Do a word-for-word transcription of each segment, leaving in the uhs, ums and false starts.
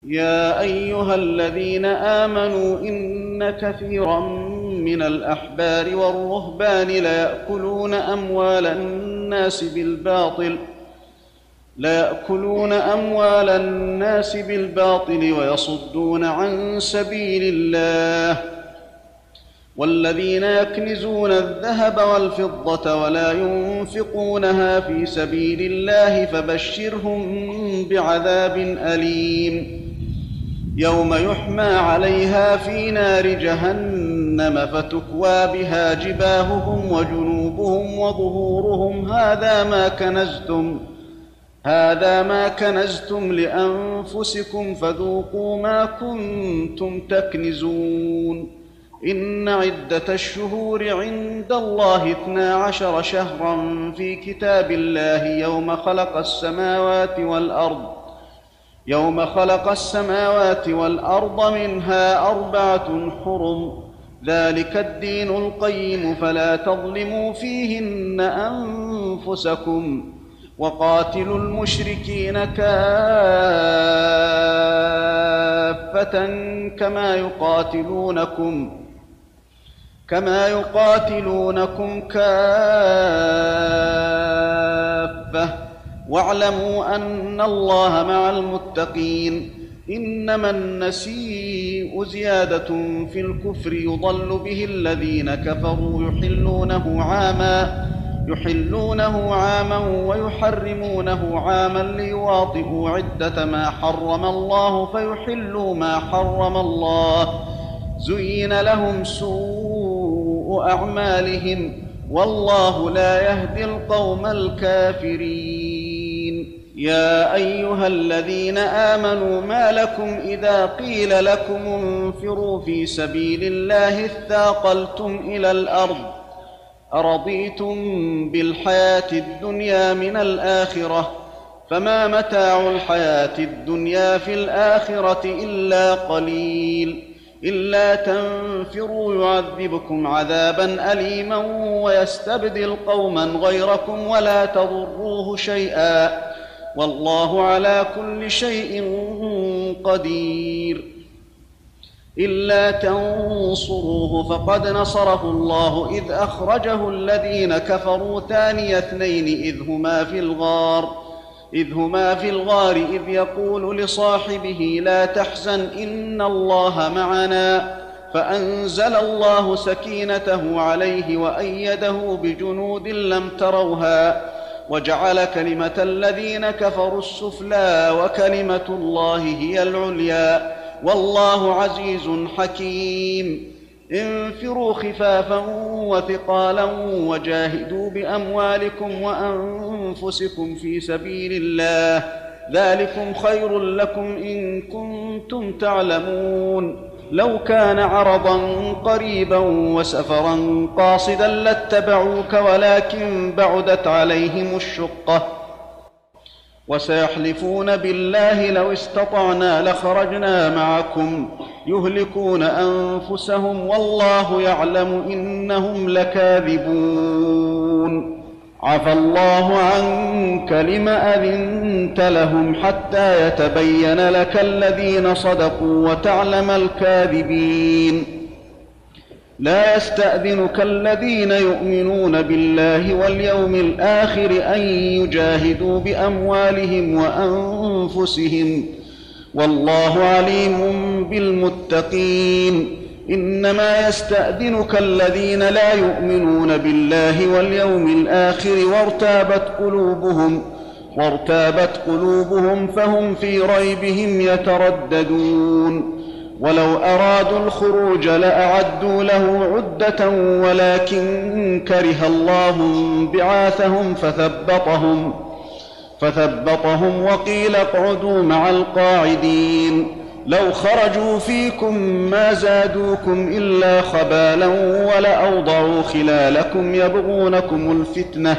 يا أيها الذين آمنوا إن كثيرا من الأحبار والرهبان ليأكلون أموال الناس بالباطل ليأكلون أموال الناس بالباطل ويصدون عن سبيل الله والذين يكنزون الذهب والفضة ولا ينفقونها في سبيل الله فبشرهم بعذاب أليم يوم يحمى عليها في نار جهنم فتكوى بها جباههم وجنوبهم وظهورهم هذا ما كنزتم هذا ما كنزتم لأنفسكم فذوقوا ما كنتم تكنزون إن عدة الشهور عند الله اثنا عشر شهرا في كتاب الله يوم خلق السماوات والأرض يوم خلق السماوات والأرض منها أربعة حرم ذلك الدين القيم فلا تظلموا فيهن أنفسكم وقاتلوا المشركين كافة كما يقاتلونكم كما يقاتلونكم كافة واعلموا أن الله مع المتقين إنما النسيء زيادة في الكفر يضل به الذين كفروا يحلونه عاما يحلونه عاما ويحرمونه عاما ليواطئوا عدة ما حرم الله فيحلوا ما حرم الله زين لهم سوء أعمالهم والله لا يهدي القوم الكافرين يا أيها الذين آمنوا ما لكم إذا قيل لكم انفروا في سبيل الله اثاقلتم إلى الأرض أرضيتم بالحياة الدنيا من الآخرة فما متاع الحياة الدنيا في الآخرة إلا قليل إلا تنفروا يعذبكم عذابا أليما ويستبدل قوما غيركم ولا تضروه شيئا والله على كل شيء قدير إلا تنصروه فقد نصره الله إذ أخرجه الذين كفروا ثاني اثنين إذ هما في الغار إذ هما في الغار إذ يقول لصاحبه لا تحزن إن الله معنا فأنزل الله سكينته عليه وأيده بجنود لم تروها وجعل كلمة الذين كفروا السفلى وكلمة الله هي العليا والله عزيز حكيم انفروا خفافا وثقالا وجاهدوا بأموالكم وأنفسكم في سبيل الله ذلكم خير لكم إن كنتم تعلمون لو كان عرضا قريبا وسفرا قاصدا لاتبعوك ولكن بعدت عليهم الشقة وسيحلفون بالله لو استطعنا لخرجنا معكم يهلكون أنفسهم والله يعلم إنهم لكاذبون عفى الله عنك لم أذنت لهم حتى يتبين لك الذين صدقوا وتعلم الكاذبين لا يستأذنك الذين يؤمنون بالله واليوم الآخر أن يجاهدوا بأموالهم وأنفسهم والله عليم بالمتقين إنما يستأذنك الذين لا يؤمنون بالله واليوم الآخر وارتابت قلوبهم وارتابت قلوبهم فهم في ريبهم يترددون ولو أرادوا الخروج لأعدوا له عدة ولكن كره الله بعاثهم فثبطهم فثبطهم وقيل اقعدوا مع القاعدين لو خرجوا فيكم ما زادوكم إلا خبالا ولأوضعوا خلالكم يبغونكم الفتنة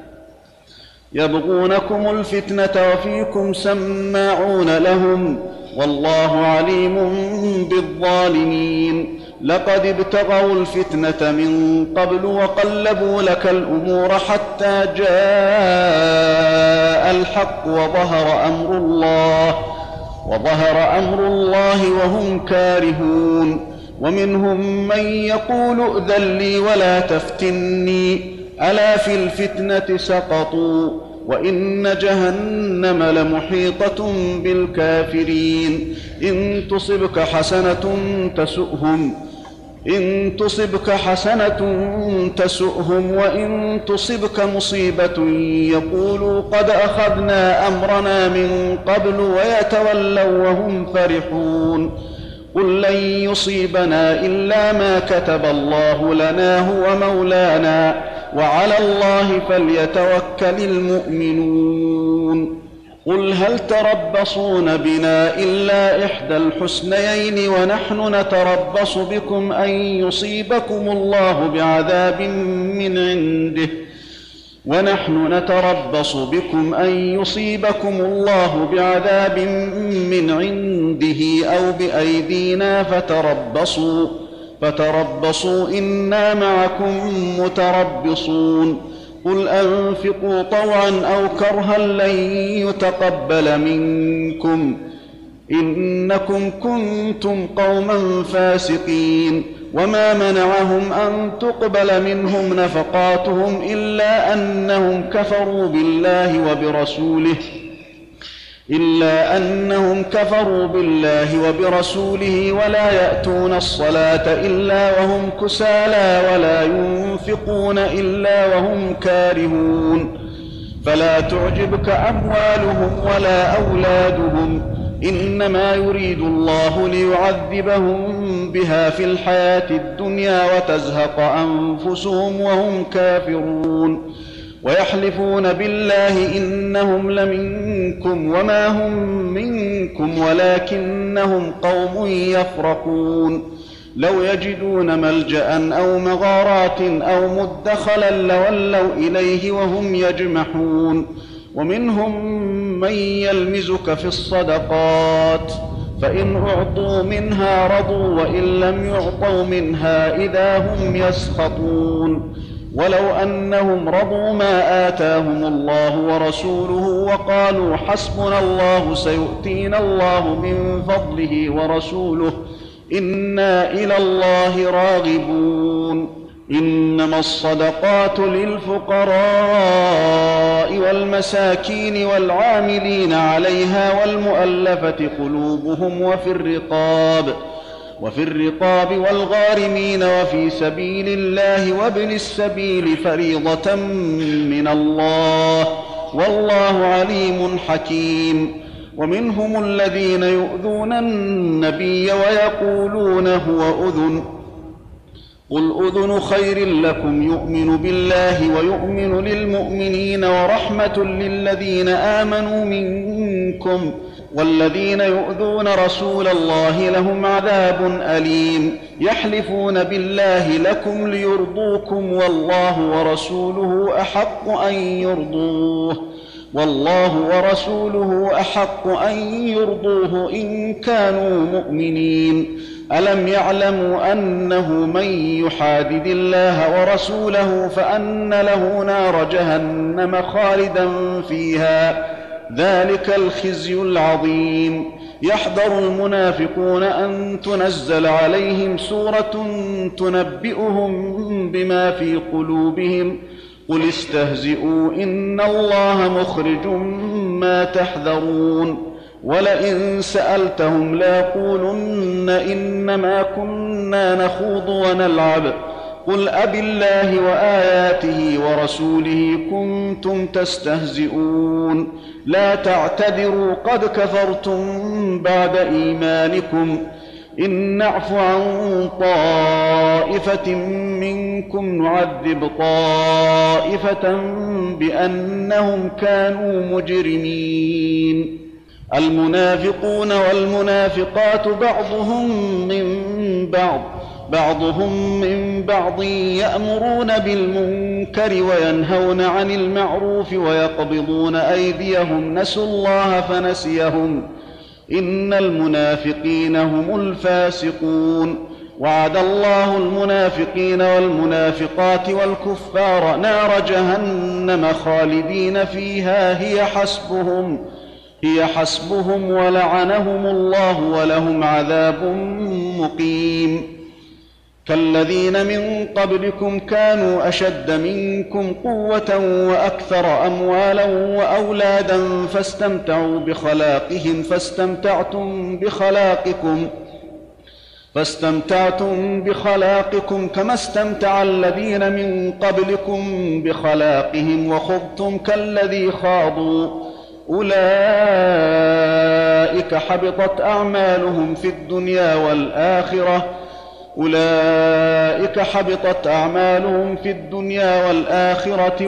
يبغونكم الفتنة وفيكم سماعون لهم والله عليم بالظالمين لقد ابتغوا الفتنة من قبل وقلبوا لك الأمور حتى جاء الحق وظهر أمر الله وظهر أمر الله وهم كارهون. ومنهم من يقول ائذن لي ولا تفتني ألا في الفتنة سقطوا وإن جهنم لمحيطة بالكافرين. إن تصبك حسنة تسؤهم إن تصبك حسنة تسؤهم وإن تصبك مصيبة يقولوا قد أخذنا أمرنا من قبل ويتولوا وهم فرحون. قل لن يصيبنا إلا ما كتب الله لنا هو مولانا وعلى الله فليتوكل المؤمنون. قل هل تربصون بنا إلا إحدى الحسنيين ونحن نتربص بكم أن يصيبكم الله بعذاب من عنده ونحن نتربص بكم أن يصيبكم الله بعذاب من عنده أو بأيدينا فتربصوا فتربصوا إنا معكم متربصون. قل أنفقوا طوعا أو كرها لن يتقبل منكم إنكم كنتم قوما فاسقين. وما منعهم أن تقبل منهم نفقاتهم إلا أنهم كفروا بالله وبرسوله إلا أنهم كفروا بالله وبرسوله ولا يأتون الصلاة إلا وهم كسالى ولا ينفقون إلا وهم كارهون. فلا تعجبك أموالهم ولا أولادهم إنما يريد الله ليعذبهم بها في الحياة الدنيا وتزهق أنفسهم وهم كافرون. ويحلفون بالله إنهم لمنكم وما هم منكم ولكنهم قوم يفرقون. لو يجدون ملجأ أو مغارات أو مدخلا لولوا إليه وهم يجمحون. ومنهم من يلمزك في الصدقات فإن أعطوا منها رضوا وإن لم يعطوا منها إذا هم يسخطون. ولو أنهم رضوا ما آتاهم الله ورسوله وقالوا حسبنا الله سيؤتينا الله من فضله ورسوله إنا إلى الله راغبون. إنما الصدقات للفقراء والمساكين والعاملين عليها والمؤلفة قلوبهم وفي الرقاب وفي الرقاب والغارمين وفي سبيل الله وابن السبيل فريضة من الله والله عليم حكيم. ومنهم الذين يؤذون النبي ويقولون هو أذن قل أذن خير لكم يؤمن بالله ويؤمن للمؤمنين ورحمة للذين آمنوا منكم والذين يؤذون رسول الله لهم عذاب أليم. يحلفون بالله لكم ليرضوكم والله ورسوله أحق أن يرضوه والله ورسوله أحق أن يرضوه إن كانوا مؤمنين. ألم يعلموا أنه من يحادد الله ورسوله فأن له نار جهنم خالدا فيها ذلك الخزي العظيم. يحذر المنافقون أن تنزل عليهم سورة تنبئهم بما في قلوبهم قل استهزئوا إن الله مخرج ما تحذرون. ولئن سألتهم ليقولن إنما كنا نخوض ونلعب قل أبالله وآياته ورسوله كنتم تستهزئون لا تعتذروا قد كفرتم بعد إيمانكم إن نعف عن طائفة منكم نعذب طائفة بأنهم كانوا مجرمين. المنافقون والمنافقات بعضهم من بعض بعضهم من بعض يأمرون بالمنكر وينهون عن المعروف ويقبضون أيديهم نسوا الله فنسيهم إن المنافقين هم الفاسقون. وعد الله المنافقين والمنافقات والكفار نار جهنم خالدين فيها هي حسبهم هي حسبهم ولعنهم الله ولهم عذاب مقيم. كالذين من قبلكم كانوا أشد منكم قوة وأكثر أموالا وأولادا فاستمتعوا بخلاقهم فاستمتعتم بخلاقكم فاستمتعتم بخلاقكم كما استمتع الذين من قبلكم بخلاقهم وخضتم كالذي خاضوا أولئك حبطت أعمالهم في الدنيا والآخرة أولئك حبطت أعمالهم في الدنيا والآخرة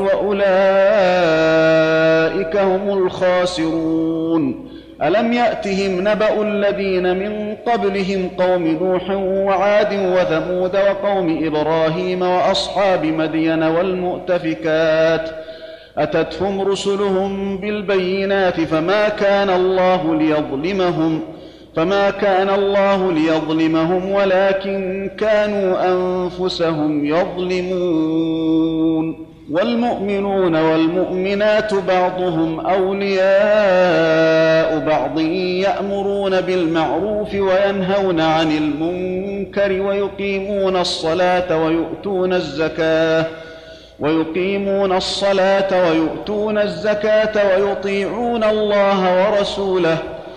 وأولئك هم الخاسرون. ألم يأتهم نبأ الذين من قبلهم قوم نوح وعاد وثمود وقوم إبراهيم وأصحاب مدين والمؤتفكات أتتهم رسلهم بالبينات فما كان الله ليظلمهم فما كان الله ليظلمهم ولكن كانوا أنفسهم يظلمون. والمؤمنون والمؤمنات بعضهم أولياء بعض يأمرون بالمعروف وينهون عن المنكر ويقيمون الصلاة ويؤتون الزكاة ويقيمون الصلاة ويؤتون الزكاة ويطيعون الله ورسوله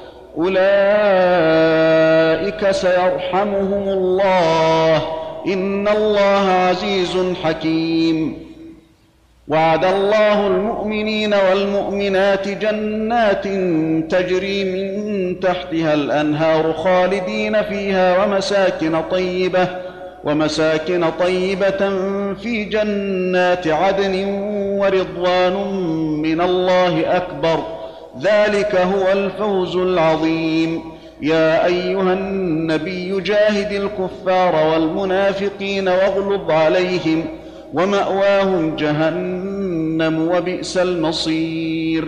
أولئك سيرحمهم الله إن الله عزيز حكيم. وعد الله المؤمنين والمؤمنات جنات تجري من تحتها الأنهار خالدين فيها ومساكن طيبة ومساكن طيبة في جنات عدن ورضوان من الله أكبر ذلك هو الفوز العظيم. يا أيها النبي جاهد الكفار والمنافقين واغلظ عليهم ومأواهم جهنم وبئس المصير.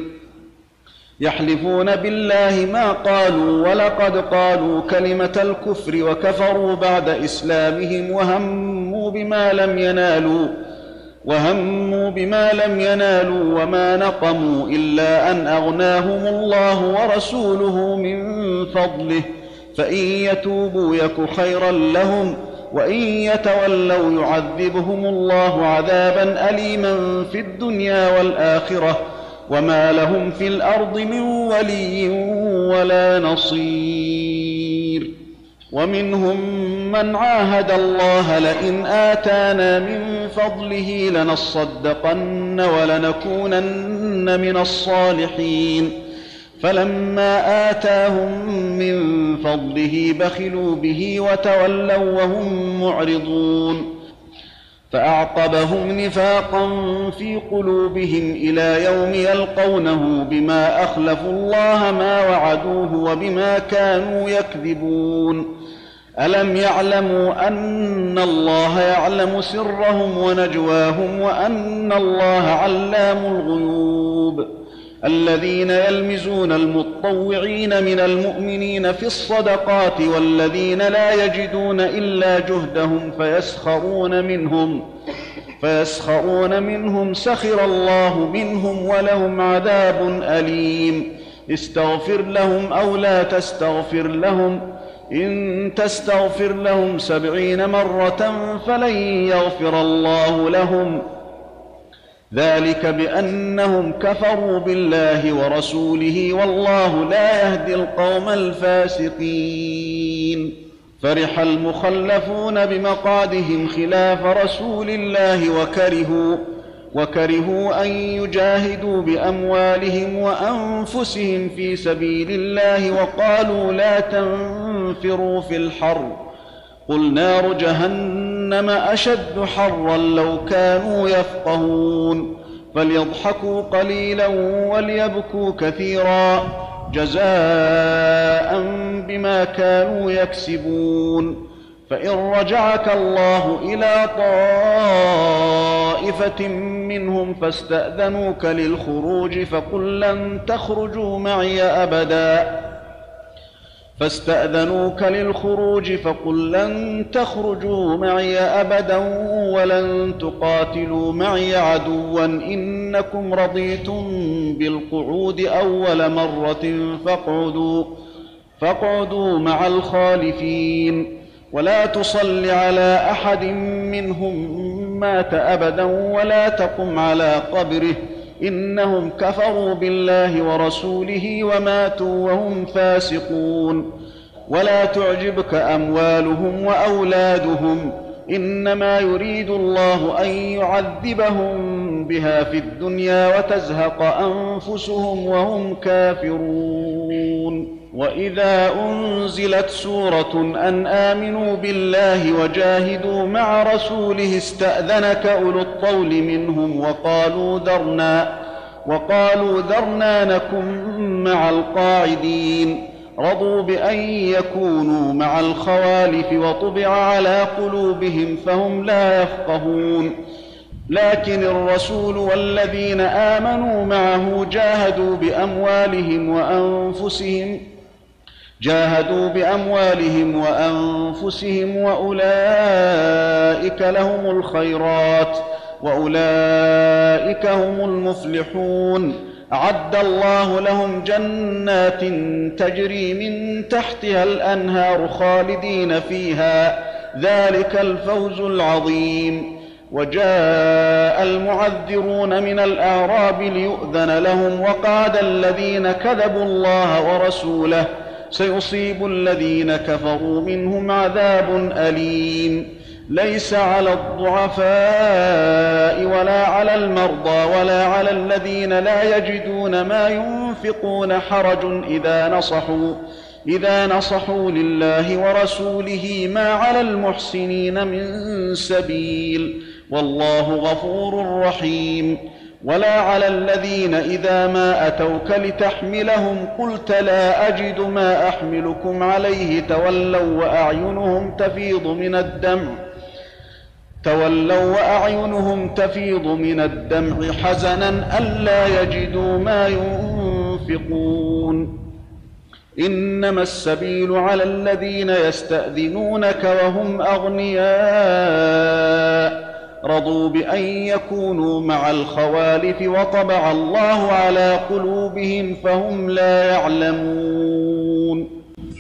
يحلفون بالله ما قالوا ولقد قالوا كلمة الكفر وكفروا بعد إسلامهم وهموا بما لم ينالوا وهموا بما لم ينالوا وما نقموا إلا أن أغناهم الله ورسوله من فضله فإن يتوبوا يك خيرا لهم وإن يتولوا يعذبهم الله عذابا أليما في الدنيا والآخرة وما لهم في الأرض من ولي ولا نصير. ومنهم من عاهد الله لئن آتانا من فضله لنصدقن ولنكونن من الصالحين فلما آتاهم من فضله بخلوا به وتولوا وهم معرضون فأعقبهم نفاقا في قلوبهم إلى يوم يلقونه بما أخلفوا الله ما وعدوه وبما كانوا يكذبون. ألم يعلموا أن الله يعلم سرهم ونجواهم وأن الله علام الغيوب. الذين يلمزون المطوعين من المؤمنين في الصدقات والذين لا يجدون إلا جهدهم فيسخرون منهم فيسخرون منهم سخر الله منهم ولهم عذاب أليم. استغفر لهم أو لا تستغفر لهم إن تستغفر لهم سبعين مرة فلن يغفر الله لهم ذلك بأنهم كفروا بالله ورسوله والله لا يهدي القوم الفاسقين. فرح المخلفون بمقعدهم خلاف رسول الله وكرهوا وكرهوا أن يجاهدوا بأموالهم وأنفسهم في سبيل الله وقالوا لا تنفروا في الحر قل نار جهنم أشد حرا لو كانوا يفقهون فليضحكوا قليلا وليبكوا كثيرا جزاء بما كانوا يكسبون. فإن رجعك الله إلى طائفة منهم فاستأذنوك للخروج فقل لن تخرجوا معي أبدا فاستأذنوك للخروج فقل لن تخرجوا معي أبدا ولن تقاتلوا معي عدوا إنكم رضيتم بالقعود أول مرة فاقعدوا, فاقعدوا مع الخالفين ولا تصل على أحد منهم مات أبدا ولا تقم على قبره إنهم كفروا بالله ورسوله وماتوا وهم فاسقون ولا تعجبك أموالهم وأولادهم إنما يريد الله أن يعذبهم بها في الدنيا وتزهق أنفسهم وهم كافرون وإذا أنزلت سورة أن آمنوا بالله وجاهدوا مع رسوله استأذنك أولو الطول منهم وقالوا ذرنا وقالوا ذرنا نكن مع القاعدين رضوا بأن يكونوا مع الخوالف وطبع على قلوبهم فهم لا يفقهون لكن الرسول والذين آمنوا معه جاهدوا بأموالهم وأنفسهم جاهدوا بأموالهم وأنفسهم وأولئك لهم الخيرات وأولئك هم المفلحون أعد الله لهم جنات تجري من تحتها الأنهار خالدين فيها ذلك الفوز العظيم وجاء المعذرون من الأعراب ليؤذن لهم وقعد الذين كذبوا الله ورسوله سيصيب الذين كفروا منهم عذاب أليم ليس على الضعفاء ولا على المرضى ولا على الذين لا يجدون ما ينفقون حرج إذا نصحوا إذا نصحوا لله ورسوله ما على المحسنين من سبيل والله غفور رحيم ولا على الذين إذا ما أتوك لتحملهم قلت لا أجد ما أحملكم عليه تولوا وأعينهم تفيض من الدمع تولوا وأعينهم تفيض من الدمع حزنا ألا يجدوا ما ينفقون إنما السبيل على الذين يستأذنونك وهم أغنياء رضوا بأن يكونوا مع الخوالف وطبع الله على قلوبهم فهم لا يعلمون